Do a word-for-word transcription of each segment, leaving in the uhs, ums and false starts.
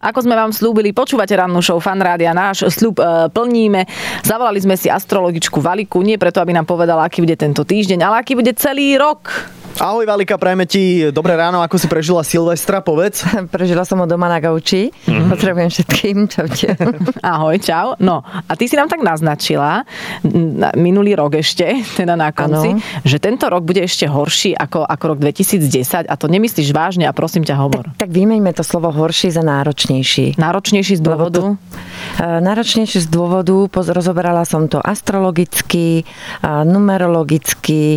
Ako sme vám slúbili, počúvate rannú show Fan Rádia, náš sľub e, plníme. Zavolali sme si astrologičku Valiku, nie preto, aby nám povedala, aký bude tento týždeň, ale aký bude celý rok. Ahoj Valika, prajeme ti dobré ráno, ako si prežila Silvestra, povedz. Prežila som ho doma na gauči. Mm-hmm. Potrebujem všetkým, čaute. Ahoj, čau. No, a ty si nám tak naznačila, minulý rok ešte, teda na konci, ano. Že tento rok bude ešte horší ako, ako rok dvetisícdesať a to nemyslíš vážne a prosím ťa hovor. Tak, tak vymeňme to slovo horší za náročnejší. Náročnejší z dôvodu? To, náročnejší z dôvodu, rozoberala som to astrologicky, numerologicky,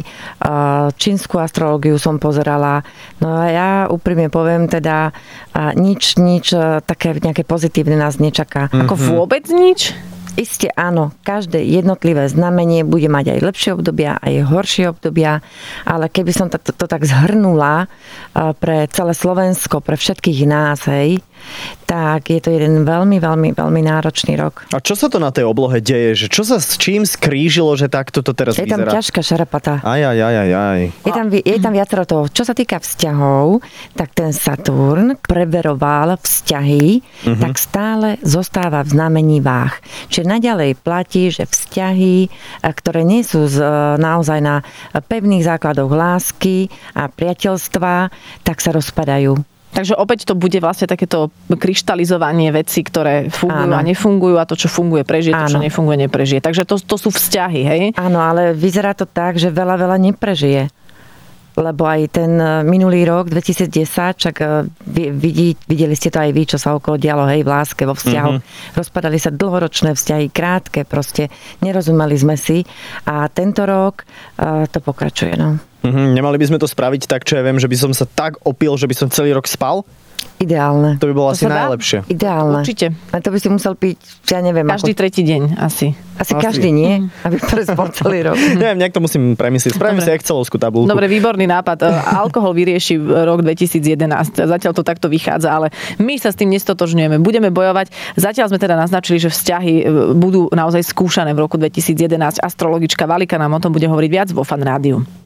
čínsku astrologiu som pozerala. No a ja úprimne poviem teda, nič, nič také nejaké pozitívne nás nečaká. Mm-hmm. Ako vôbec nič? Isté áno, každé jednotlivé znamenie bude mať aj lepšie obdobia, aj horšie obdobia, ale keby som to, to, to tak zhrnula pre celé Slovensko, pre všetkých nás, hej, tak je to jeden veľmi, veľmi, veľmi náročný rok. A čo sa to na tej oblohe deje? Že čo sa s čím skrížilo, že takto to teraz je vyzerá? Je tam ťažká šarapata. Aj, aj, aj, aj, aj. Je tam, je tam viacero toho. Čo sa týka vzťahov, tak ten Saturn preveroval vzťahy, uh-huh. tak stále zostáva v znamení váh. Čiže naďalej platí, že vzťahy, ktoré nie sú z, naozaj na pevných základoch lásky a priateľstva, tak sa rozpadajú. Takže opäť to bude vlastne takéto kryštalizovanie vecí, ktoré fungujú Áno. a nefungujú a to, čo funguje, prežije, Áno. to, čo nefunguje, neprežije. Takže to, to sú vzťahy, hej? Áno, ale vyzerá to tak, že veľa, veľa neprežije. Lebo aj ten minulý rok, dvetisícdesať, čak vidí, videli ste to aj vy, čo sa okolo dialo, hej, v láske, vo vzťahu. Mm-hmm. Rozpadali sa dlhoročné vzťahy, krátke, proste nerozumeli sme si. A tento rok uh, to pokračuje, no. Mm-hmm. Nemali by sme to spraviť tak, čo ja viem, že by som sa tak opil, že by som celý rok spal? Ideálne. To by bolo to asi najlepšie. Ideálne. Určite. A to by si musel piť, ja neviem. Každý ako... tretí deň asi. Asi, asi každý nie, aby prespal celý rok. Neviem, nejak to musím premyslieť. Spravím si excelovskú tabuľku. Dobre, výborný nápad. Alkohol vyrieši rok dvetisícjedenásť. Zatiaľ to takto vychádza, ale my sa s tým nestotožňujeme. Budeme bojovať. Zatiaľ sme teda naznačili, že vzťahy budú naozaj skúšané v roku dvetisícjedenásť. Astrologička Valika nám o tom bude hovoriť viac vo Fan Rádiu.